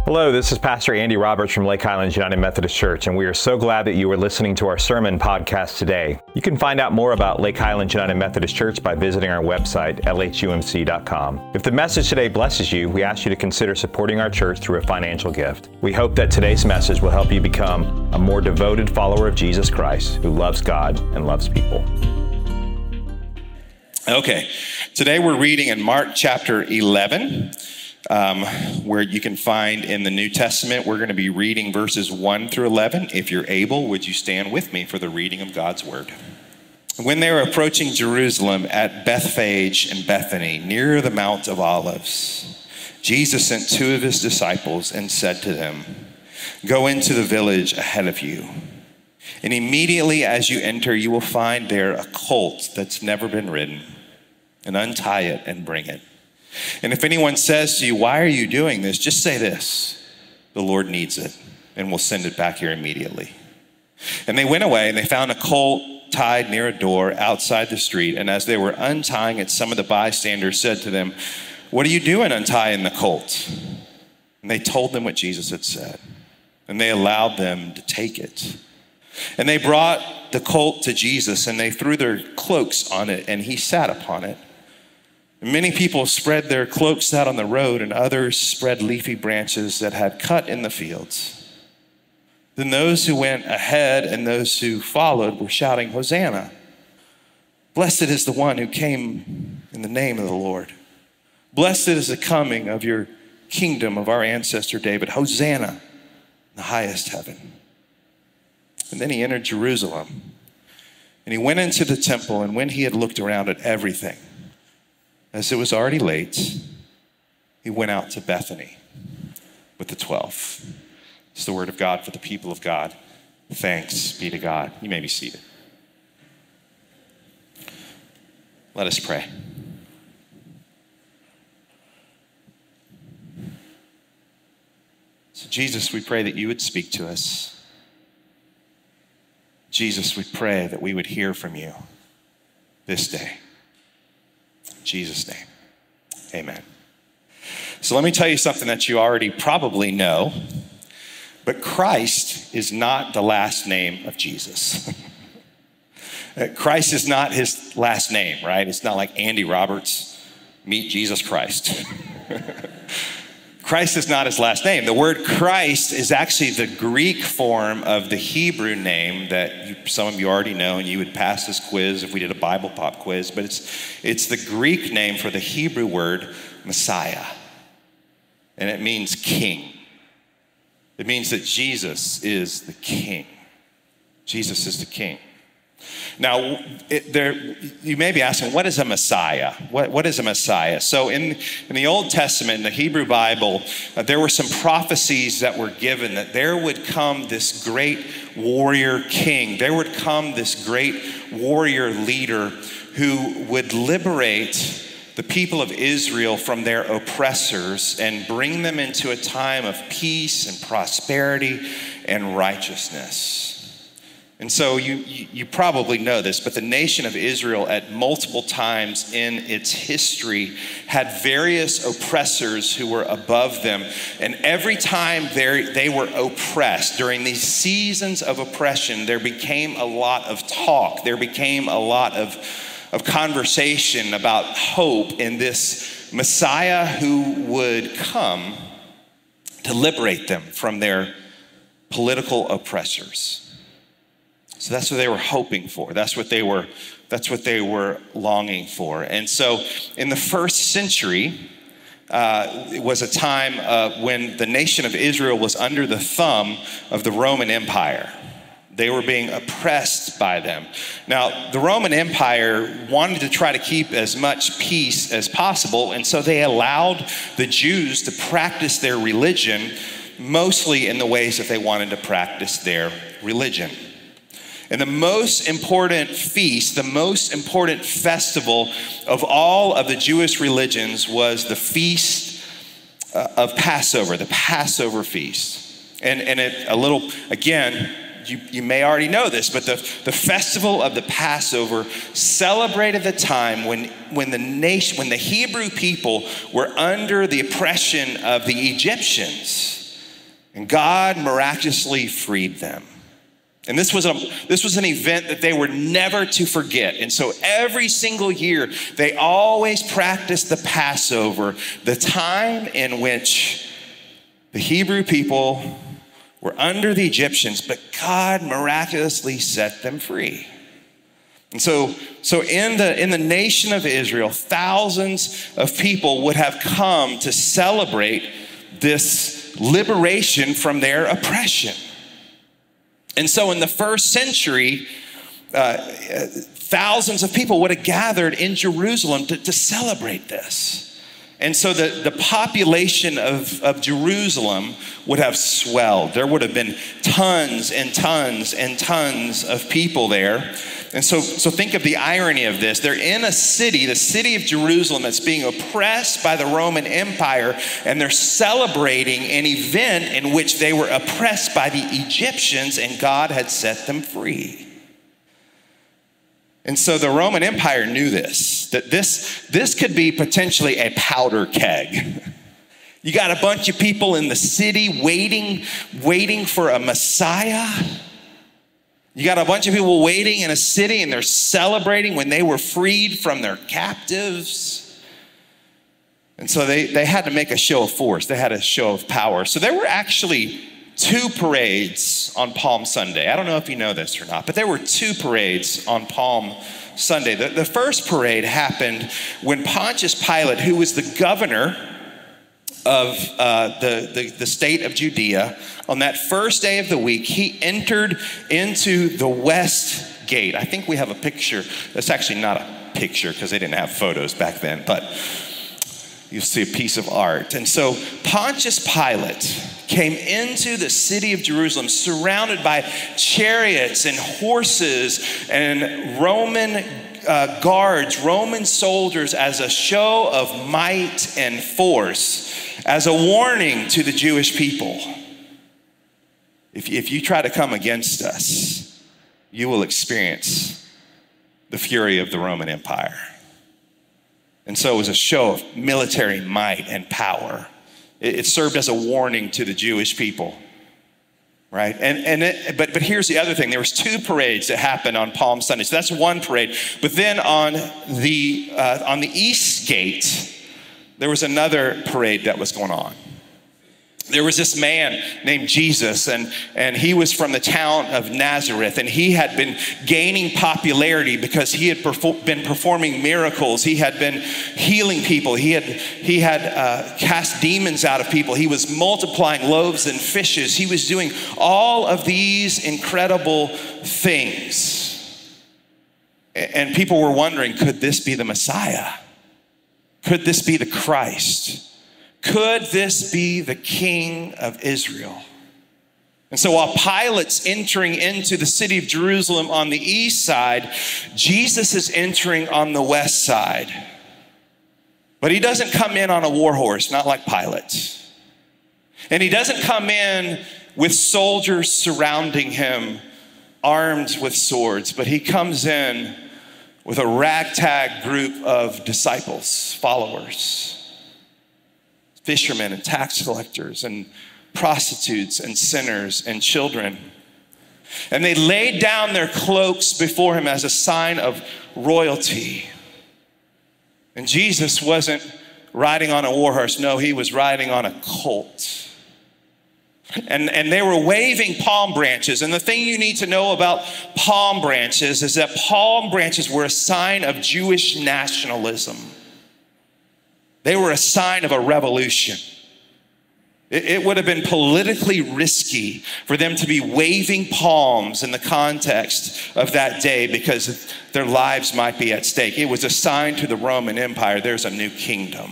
Hello, this is Pastor Andy Roberts from Lake Highlands United Methodist Church, and we are so glad that you are listening to our sermon podcast today. You can find out more about Lake Highlands United Methodist Church by visiting our website, lhumc.com. If the message today blesses you, we ask you to consider supporting our church through a financial gift. We hope that today's message will help you become a more devoted follower of Jesus Christ who loves God and loves people. Okay, today we're reading in Mark chapter 11. Where you can find in the New Testament, we're going to be reading verses 1 through 11. If you're able, would you stand with me for the reading of God's word? When they were approaching Jerusalem at Bethphage and Bethany, near the Mount of Olives, Jesus sent two of his disciples and said to them, "Go into the village ahead of you. And immediately as you enter, you will find there a colt that's never been ridden, and untie it and bring it. And if anyone says to you, 'Why are you doing this?' just say this, 'The Lord needs it, and we'll send it back here immediately.'" And they went away, and they found a colt tied near a door outside the street. And as they were untying it, some of the bystanders said to them, "What are you doing untying the colt?" And they told them what Jesus had said, and they allowed them to take it. And they brought the colt to Jesus, and they threw their cloaks on it, and he sat upon it. Many people spread their cloaks out on the road, and others spread leafy branches that had cut in the fields. Then those who went ahead and those who followed were shouting, "Hosanna! Blessed is the one who came in the name of the Lord. Blessed is the coming of your kingdom of our ancestor David. Hosanna in the highest heaven." And then he entered Jerusalem, and he went into the temple, and when he had looked around at everything, as it was already late, he went out to Bethany with the 12. It's the word of God for the people of God. Thanks be to God. You may be seated. Let us pray. So Jesus, we pray that you would speak to us. Jesus, we pray that we would hear from you this day. In Jesus' name, amen. So let me tell you something that you already probably know, but Christ is not the last name of Jesus. Christ is not his last name, right? It's not like Andy Roberts, meet Jesus Christ. Christ is not his last name. The word Christ is actually the Greek form of the Hebrew name that some of you already know, and you would pass this quiz if we did a Bible pop quiz, but it's the Greek name for the Hebrew word Messiah, and it means king. It means that Jesus is the king. Jesus is the king. Now, you may be asking, what is a Messiah? What is a Messiah? So in the Old Testament, in the Hebrew Bible, there were some prophecies that were given that there would come this great warrior king. There would come this great warrior leader who would liberate the people of Israel from their oppressors and bring them into a time of peace and prosperity and righteousness. And so you probably know this, but the nation of Israel at multiple times in its history had various oppressors who were above them. And every time they were oppressed, during these seasons of oppression, there became a lot of talk. There became a lot of conversation about hope in this Messiah who would come to liberate them from their political oppressors. So that's what they were hoping for. That's what they were longing for. And so in the first century, it was a time when the nation of Israel was under the thumb of the Roman Empire. They were being oppressed by them. Now, the Roman Empire wanted to try to keep as much peace as possible, and so they allowed the Jews to practice their religion mostly in the ways that they wanted to practice their religion. And the most important feast, the most important festival of all of the Jewish religions was the feast of Passover, the Passover feast. And you may already know this, but the festival of the Passover celebrated the time when the Hebrew people were under the oppression of the Egyptians. And God miraculously freed them. And this was an event that they were never to forget. And so every single year, they always practiced the Passover, the time in which the Hebrew people were under the Egyptians, but God miraculously set them free. And so in the nation of Israel, thousands of people would have come to celebrate this liberation from their oppression. And so in the first century, thousands of people would have gathered in Jerusalem to celebrate this. And so the population of Jerusalem would have swelled. There would have been tons and tons and tons of people there. And so think of the irony of this. They're in a city, the city of Jerusalem, that's being oppressed by the Roman Empire, and they're celebrating an event in which they were oppressed by the Egyptians, and God had set them free. And so the Roman Empire knew this, that this could be potentially a powder keg. You got a bunch of people in the city waiting for a Messiah. You got a bunch of people waiting in a city, and they're celebrating when they were freed from their captives. And so they had to make a show of force. They had a show of power. So there were actually 2 parades on Palm Sunday. I don't know if you know this or not, but there were 2 parades on Palm Sunday. The first parade happened when Pontius Pilate, who was the governor of the state of Judea, on that first day of the week, he entered into the west gate. I think we have a picture. That's actually not a picture because they didn't have photos back then, but you'll see a piece of art. And so Pontius Pilate came into the city of Jerusalem surrounded by chariots and horses and Roman guards, Roman soldiers, as a show of might and force, as a warning to the Jewish people. If you try to come against us, you will experience the fury of the Roman Empire. And so it was a show of military might and power. It served as a warning to the Jewish people, right? But here's the other thing. There was 2 parades that happened on Palm Sunday. So that's one parade. But then on the East Gate, there was another parade that was going on. There was this man named Jesus, and he was from the town of Nazareth, and he had been gaining popularity because he had been performing miracles. He had been healing people. He had cast demons out of people. He was multiplying loaves and fishes. He was doing all of these incredible things. And people were wondering, could this be the Messiah? Could this be the Christ? Could this be the King of Israel? And so while Pilate's entering into the city of Jerusalem on the east side, Jesus is entering on the west side. But he doesn't come in on a war horse, not like Pilate. And he doesn't come in with soldiers surrounding him, armed with swords, but he comes in with a ragtag group of disciples, followers. Fishermen and tax collectors and prostitutes and sinners and children. And they laid down their cloaks before him as a sign of royalty. And Jesus wasn't riding on a war horse. No, he was riding on a colt. And they were waving palm branches. And the thing you need to know about palm branches is that palm branches were a sign of Jewish nationalism. They were a sign of a revolution. It would have been politically risky for them to be waving palms in the context of that day because their lives might be at stake. It was a sign to the Roman Empire, there's a new kingdom.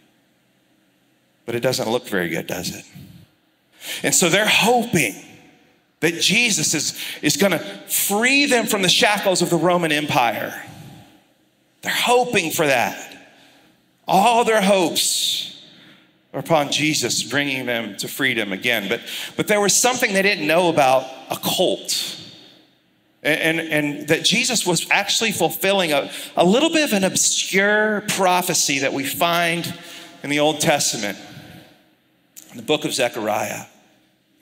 But it doesn't look very good, does it? And so they're hoping that Jesus is going to free them from the shackles of the Roman Empire. They're hoping for that. All their hopes are upon Jesus bringing them to freedom again. But there was something they didn't know about a colt. And that Jesus was actually fulfilling a little bit of an obscure prophecy that we find in the Old Testament, in the book of Zechariah.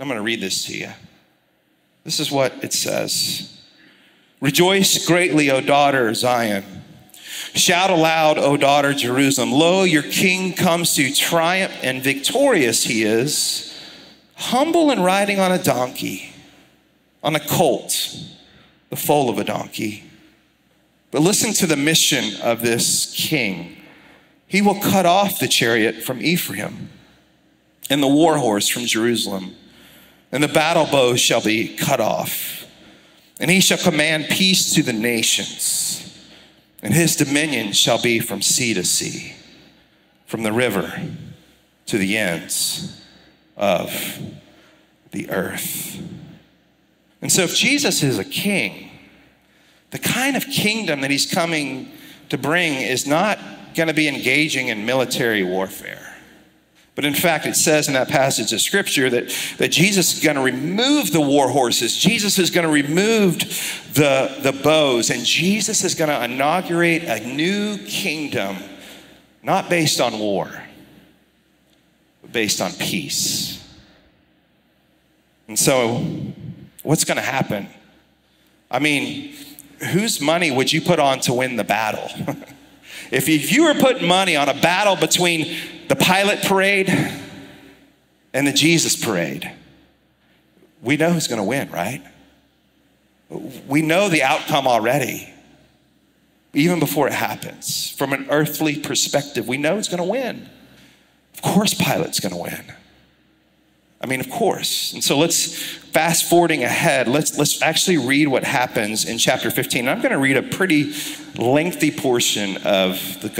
I'm going to read this to you. This is what it says. Rejoice greatly, O daughter Zion. Shout aloud, O daughter Jerusalem. Lo, your king comes to triumph, and victorious he is, humble and riding on a donkey, on a colt, the foal of a donkey. But listen to the mission of this king. He will cut off the chariot from Ephraim and the war horse from Jerusalem, and the battle bow shall be cut off. And he shall command peace to the nations, and his dominion shall be from sea to sea, from the river to the ends of the earth. And so if Jesus is a king, the kind of kingdom that he's coming to bring is not going to be engaging in military warfare. But in fact, it says in that passage of scripture that Jesus is going to remove the war horses. Jesus is going to remove the bows. And Jesus is going to inaugurate a new kingdom, not based on war, but based on peace. And so what's going to happen? I mean, whose money would you put on to win the battle? If you were putting money on a battle between the Pilate parade and the Jesus parade, we know who's going to win, right? We know the outcome already, even before it happens. From an earthly perspective, we know who's going to win. Of course Pilate's going to win. I mean, of course. And so let's fast forwarding ahead. Let's actually read what happens in chapter 15. I'm going to read a pretty lengthy portion of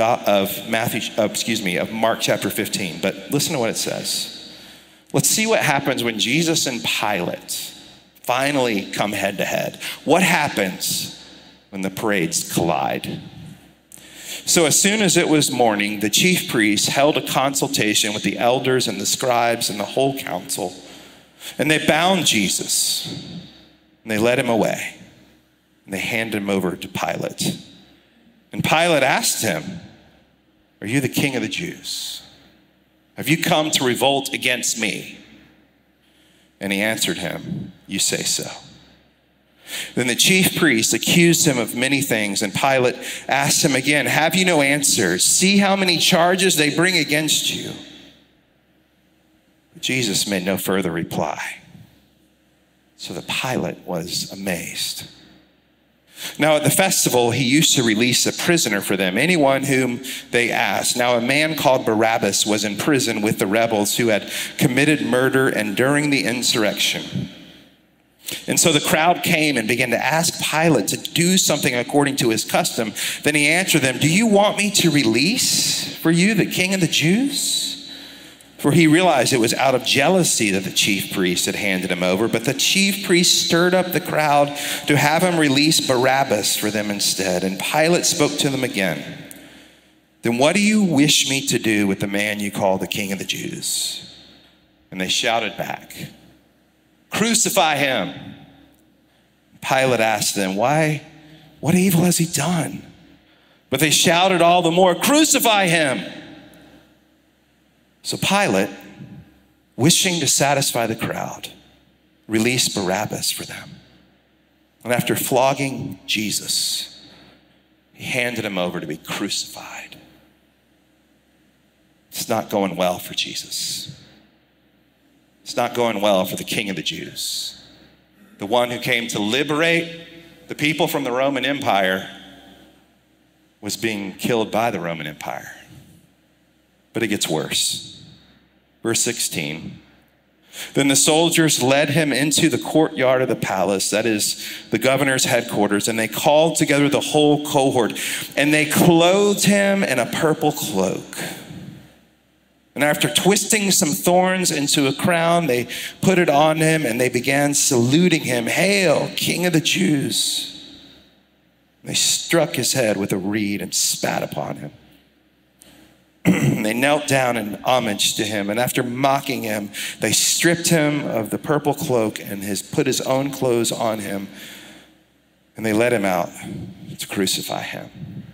Mark chapter 15. But listen to what it says. Let's see what happens when Jesus and Pilate finally come head to head. What happens when the parades collide? So as soon as it was morning, the chief priests held a consultation with the elders and the scribes and the whole council. And they bound Jesus, and they led him away, and they handed him over to Pilate. And Pilate asked him, "Are you the king of the Jews? Have you come to revolt against me?" And he answered him, "You say so." Then the chief priests accused him of many things, and Pilate asked him again, "Have you no answer? See how many charges they bring against you." But Jesus made no further reply. So the Pilate was amazed. Now at the festival, he used to release a prisoner for them, anyone whom they asked. Now a man called Barabbas was in prison with the rebels who had committed murder and during the insurrection. And so the crowd came and began to ask Pilate to do something according to his custom. Then he answered them, "Do you want me to release for you the king of the Jews?" For he realized it was out of jealousy that the chief priest had handed him over. But the chief priest stirred up the crowd to have him release Barabbas for them instead. And Pilate spoke to them again. "Then what do you wish me to do with the man you call the king of the Jews?" And they shouted back, "Crucify him." Pilate asked them, "Why? What evil has he done?" But they shouted all the more, "Crucify him." So Pilate, wishing to satisfy the crowd, released Barabbas for them. And after flogging Jesus, he handed him over to be crucified. It's not going well for Jesus. It's not going well for the King of the Jews, the one who came to liberate the people from the Roman Empire was being killed by the Roman Empire. But it gets worse. Verse 16. Then the soldiers led him into the courtyard of the palace, that is the governor's headquarters, and they called together the whole cohort, and they clothed him in a purple cloak. And after twisting some thorns into a crown, they put it on him, and they began saluting him, "Hail, King of the Jews!" They struck his head with a reed and spat upon him. They knelt down in homage to him, and after mocking him, they stripped him of the purple cloak and put his own clothes on him, and they led him out to crucify him.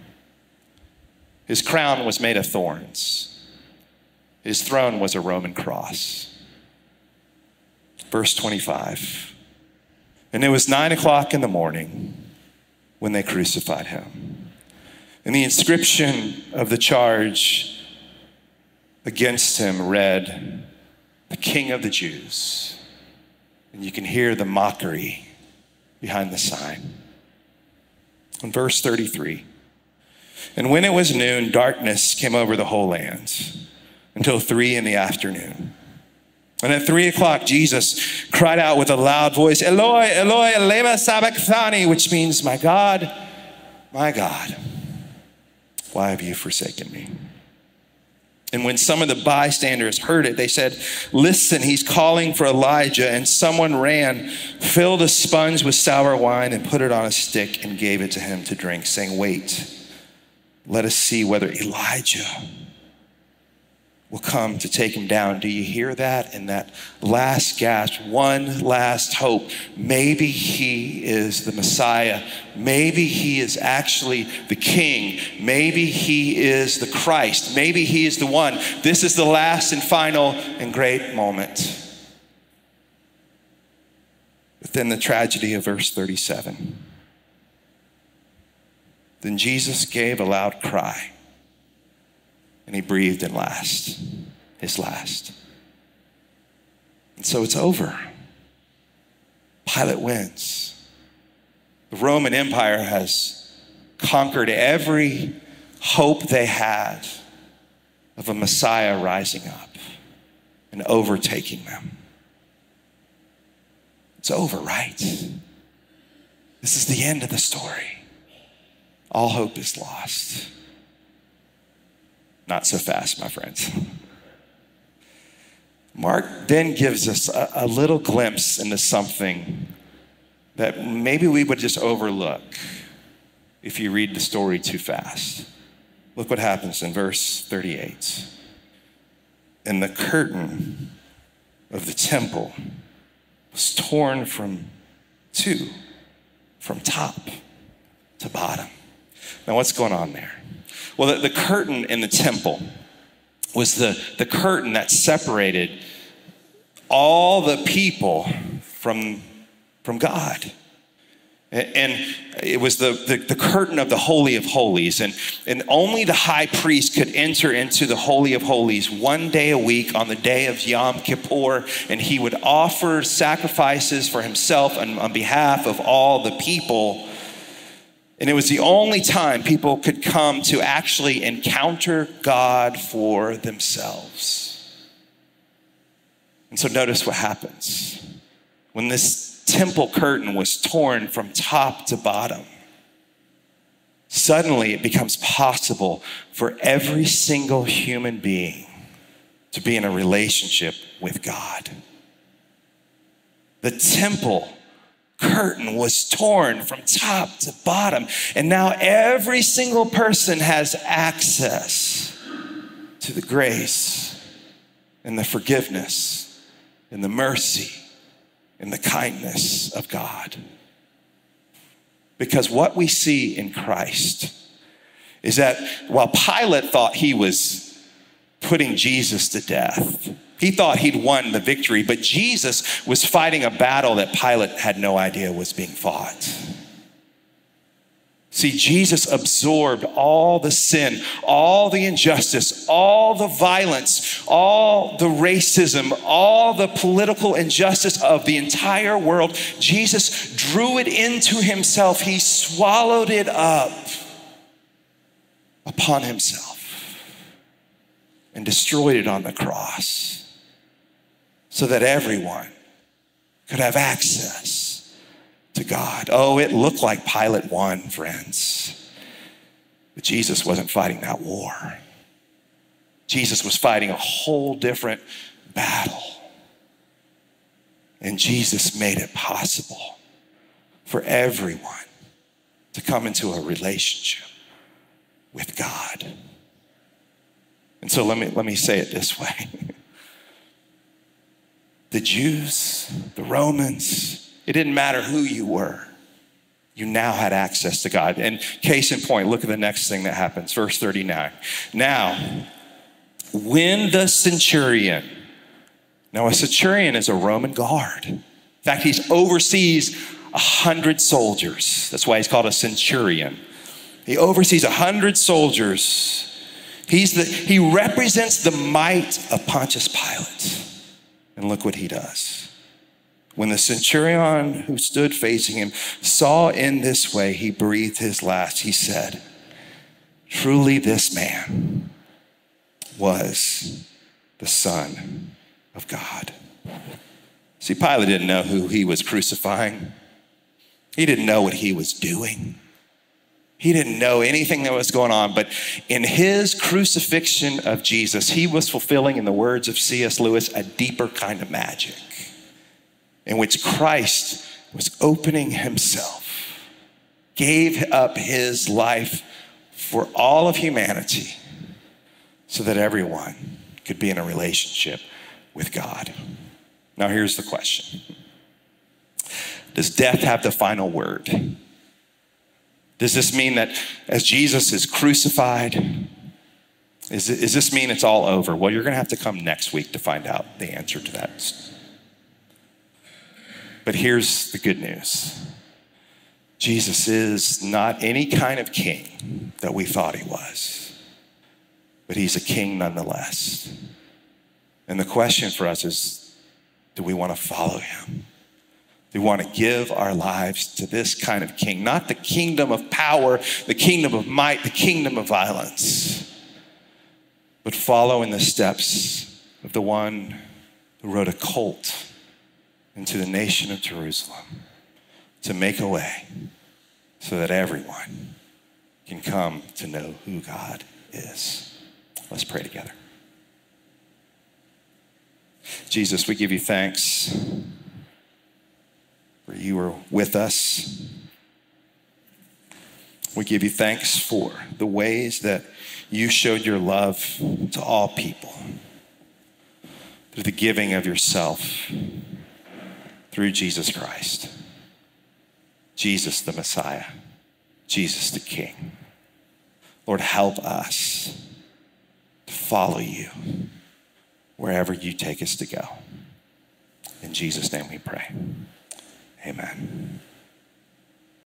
His crown was made of thorns. His throne was a Roman cross. Verse 25. And it was 9 o'clock in the morning when they crucified him. And the inscription of the charge against him read, "The King of the Jews." And you can hear the mockery behind the sign. In verse 33, and when it was noon, darkness came over the whole land until 3 p.m. And at 3 o'clock, Jesus cried out with a loud voice, "Eloi, Eloi, lema sabachthani," which means, my God, why have you forsaken me?" And when some of the bystanders heard it, they said, "Listen, he's calling for Elijah." And someone ran, filled a sponge with sour wine, and put it on a stick and gave it to him to drink, saying, "Wait, let us see whether Elijah will come to take him down." Do you hear that? In that last gasp, one last hope. Maybe he is the Messiah. Maybe he is actually the King. Maybe he is the Christ. Maybe he is the one. This is the last and final and great moment. But then the tragedy of verse 37. Then Jesus gave a loud cry, and he breathed his last. And so it's over. Pilate wins. The Roman Empire has conquered every hope they had of a Messiah rising up and overtaking them. It's over, right? This is the end of the story. All hope is lost. Not so fast, my friends. Mark then gives us a little glimpse into something that maybe we would just overlook if you read the story too fast. Look what happens in verse 38. And the curtain of the temple was torn from top to bottom. Now, what's going on there? Well, the curtain in the temple was the curtain that separated all the people from God. And it was the curtain of the Holy of Holies. And only the high priest could enter into the Holy of Holies one day a week on the day of Yom Kippur. And he would offer sacrifices for himself and on behalf of all the people. And it was the only time people could come to actually encounter God for themselves. And so notice what happens. When this temple curtain was torn from top to bottom, suddenly it becomes possible for every single human being to be in a relationship with God. The temple curtain was torn from top to bottom, and now every single person has access to the grace and the forgiveness and the mercy and the kindness of God. Because what we see in Christ is that while Pilate thought he was putting Jesus to death, he thought he'd won the victory, but Jesus was fighting a battle that Pilate had no idea was being fought. See, Jesus absorbed all the sin, all the injustice, all the violence, all the racism, all the political injustice of the entire world. Jesus drew it into himself. He swallowed it up upon himself and destroyed it on the cross, so that everyone could have access to God. Oh, it looked like Pilate won, friends. But Jesus wasn't fighting that war. Jesus was fighting a whole different battle. And Jesus made it possible for everyone to come into a relationship with God. And so let me say it this way. The Jews, the Romans, it didn't matter who you were. You now had access to God. And case in point, look at the next thing that happens. Verse 39. Now, when the centurion Now, a centurion is a Roman guard. In fact, he oversees 100 soldiers. That's why he's called a centurion. He oversees 100 soldiers. He represents the might of Pontius Pilate. And look what he does. When the centurion who stood facing him saw in this way, he breathed his last. He said, "Truly this man was the Son of God." See, Pilate didn't know who he was crucifying. He didn't know what he was doing. He didn't know anything that was going on, but in his crucifixion of Jesus, he was fulfilling, in the words of C.S. Lewis, a deeper kind of magic in which Christ was opening himself, gave up his life for all of humanity so that everyone could be in a relationship with God. Now here's the question. Does death have the final word? Does this mean that as Jesus is crucified, does this mean it's all over? Well, you're going to have to come next week to find out the answer to that. But here's the good news. Jesus is not any kind of king that we thought he was, but he's a king nonetheless. And the question for us is, do we want to follow him? We want to give our lives to this kind of king, not the kingdom of power, the kingdom of might, the kingdom of violence, but follow in the steps of the one who rode a colt into the nation of Jerusalem to make a way so that everyone can come to know who God is. Let's pray together. Jesus, we give you thanks for you are with us. We give you thanks for the ways that you showed your love to all people through the giving of yourself through Jesus Christ. Jesus the Messiah, Jesus the King. Lord, help us to follow you wherever you take us to go. In Jesus' name we pray. Amen.